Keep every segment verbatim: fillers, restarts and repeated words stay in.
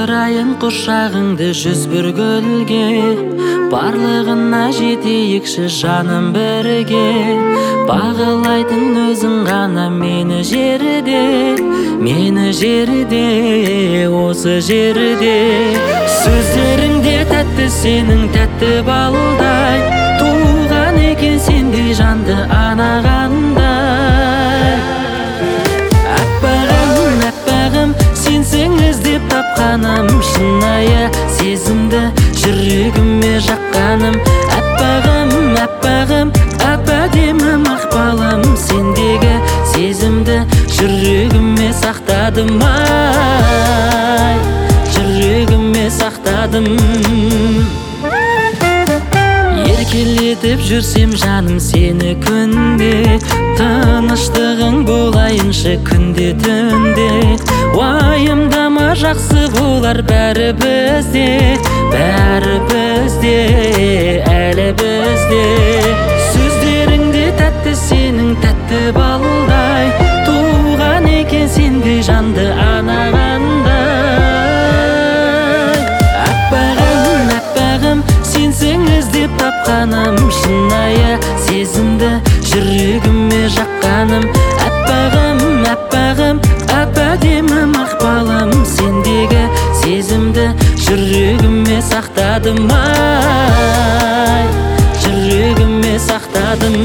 толтырайын құшағыңды жүз бір гүлге, барлығына жетейікші жаным бірге. Бағалайтын өзің ғана мені жерде, мені жерде, осы жерде. Сөздеріңде тәтті сенің тәтті балдай, туған екен сендей жанды анағандай. Аппағым, аппағым, сенсің іздеп тапқаным, шынайы сезімді жүрегіме жаққаным. Аппағым, аппағым, әп-әдемі мақпалым, сендегі сезімді жүрегіме сақтадым, ай, жүрегіме сақтадым. Еркелетіп жүрсем жаным сені күнде, тыныштығың болайыншы күнде түнде. Уайымдама, жақсы болар бәрі бізде, бәрі бізде, әлі бізде. Сөздеріңде тәтті сенің тәтті балдай, туған екен сендей жанды анағандай. Аппағым, аппағым, сенсің іздеп тапқаным, шынайы сезімді жүрегіме жаққаным. Аппағым, аппағым, әп-әдемі мақпалым, сендегі сезімді жүрегіме сақтадым, ай, жүрегіме сақтадым.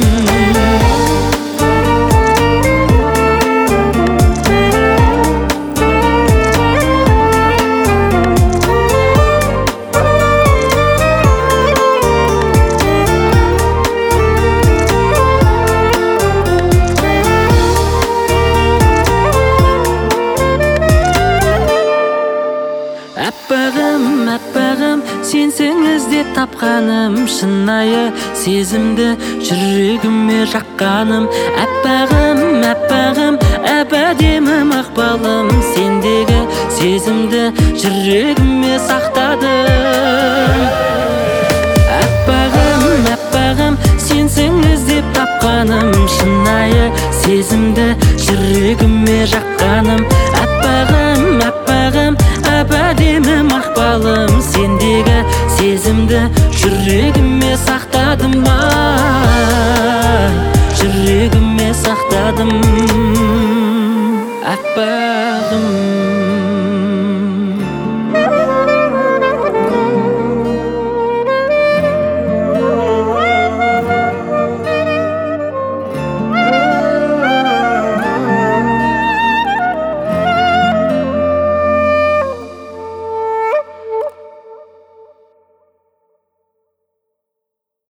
Аппағым, аппағым, сенсің іздеп тапқаным, шынайы сезімді жүрегіме жаққаным. Аппағым, аппағым, әп-әдемі мақпалым, сендегі сезімді жүрегіме сақтадым. Аппағым, аппағым, сенсің іздеп тапқаным, шынайы сезімді жүрегіме жаққаным. Аппағым, аппағым, әп-әдемі мақпалым, сендегі сезімді жүрегіме сақтадым, ай, жүрегіме сақтадым. Аппағым.